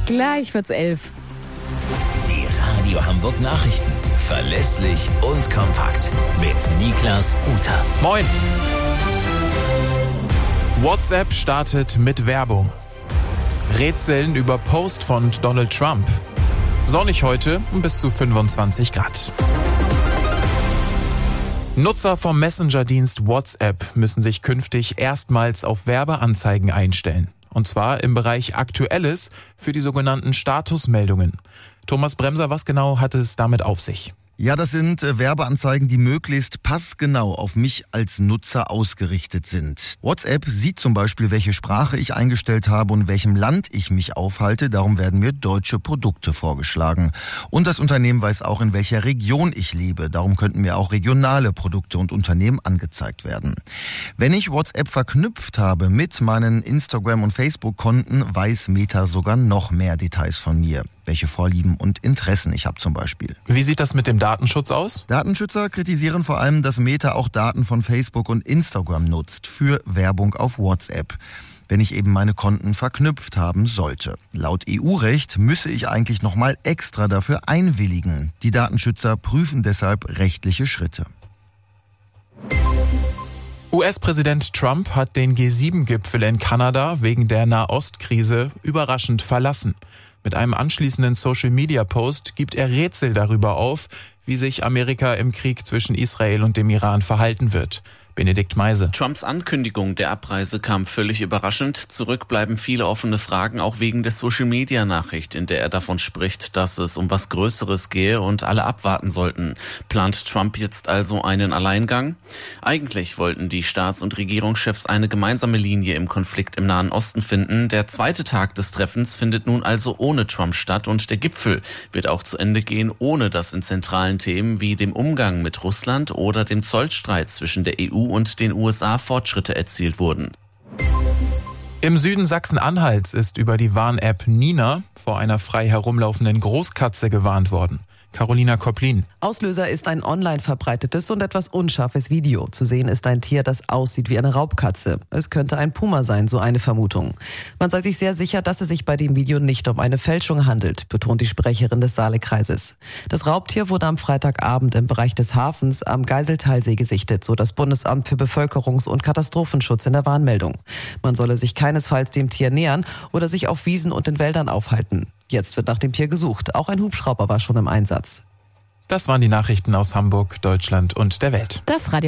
Gleich wird's 11. Die Radio Hamburg Nachrichten. Verlässlich und kompakt. Mit Niklas Uter. Moin. WhatsApp startet mit Werbung. Rätseln über Post von Donald Trump. Sonnig heute bis zu 25 Grad. Nutzer vom Messenger-Dienst WhatsApp müssen sich künftig erstmals auf Werbeanzeigen einstellen. Und zwar im Bereich Aktuelles für die sogenannten Statusmeldungen. Thomas Bremser, was genau hat es damit auf sich? Ja, das sind Werbeanzeigen, die möglichst passgenau auf mich als Nutzer ausgerichtet sind. WhatsApp sieht zum Beispiel, welche Sprache ich eingestellt habe und in welchem Land ich mich aufhalte. Darum werden mir deutsche Produkte vorgeschlagen. Und das Unternehmen weiß auch, in welcher Region ich lebe. Darum könnten mir auch regionale Produkte und Unternehmen angezeigt werden. Wenn ich WhatsApp verknüpft habe mit meinen Instagram- und Facebook-Konten, weiß Meta sogar noch mehr Details von mir. Welche Vorlieben und Interessen ich habe zum Beispiel. Wie sieht das mit dem Datenschutz aus? Datenschützer kritisieren vor allem, dass Meta auch Daten von Facebook und Instagram nutzt für Werbung auf WhatsApp, wenn ich eben meine Konten verknüpft haben sollte. Laut EU-Recht müsse ich eigentlich nochmal extra dafür einwilligen. Die Datenschützer prüfen deshalb rechtliche Schritte. US-Präsident Trump hat den G7-Gipfel in Kanada wegen der Nahostkrise überraschend verlassen. Mit einem anschließenden Social-Media-Post gibt er Rätsel darüber auf, wie sich Amerika im Krieg zwischen Israel und dem Iran verhalten wird. Benedikt Meise. Trumps Ankündigung der Abreise kam völlig überraschend. Zurück bleiben viele offene Fragen, auch wegen der Social-Media-Nachricht, in der er davon spricht, dass es um was Größeres gehe und alle abwarten sollten. Plant Trump jetzt also einen Alleingang? Eigentlich wollten die Staats- und Regierungschefs eine gemeinsame Linie im Konflikt im Nahen Osten finden. Der zweite Tag des Treffens findet nun also ohne Trump statt und der Gipfel wird auch zu Ende gehen, ohne dass in zentralen Themen wie dem Umgang mit Russland oder dem Zollstreit zwischen der EU und den USA Fortschritte erzielt wurden. Im Süden Sachsen-Anhalts ist über die Warn-App Nina vor einer frei herumlaufenden Großkatze gewarnt worden. Carolina Koplin. Auslöser ist ein online verbreitetes und etwas unscharfes Video. Zu sehen ist ein Tier, das aussieht wie eine Raubkatze. Es könnte ein Puma sein, so eine Vermutung. Man sei sich sehr sicher, dass es sich bei dem Video nicht um eine Fälschung handelt, betont die Sprecherin des Saalekreises. Das Raubtier wurde am Freitagabend im Bereich des Hafens am Geiseltalsee gesichtet, so das Bundesamt für Bevölkerungs- und Katastrophenschutz in der Warnmeldung. Man solle sich keinesfalls dem Tier nähern oder sich auf Wiesen und in Wäldern aufhalten. Jetzt wird nach dem Tier gesucht. Auch ein Hubschrauber war schon im Einsatz. Das waren die Nachrichten aus Hamburg, Deutschland und der Welt. Das Radio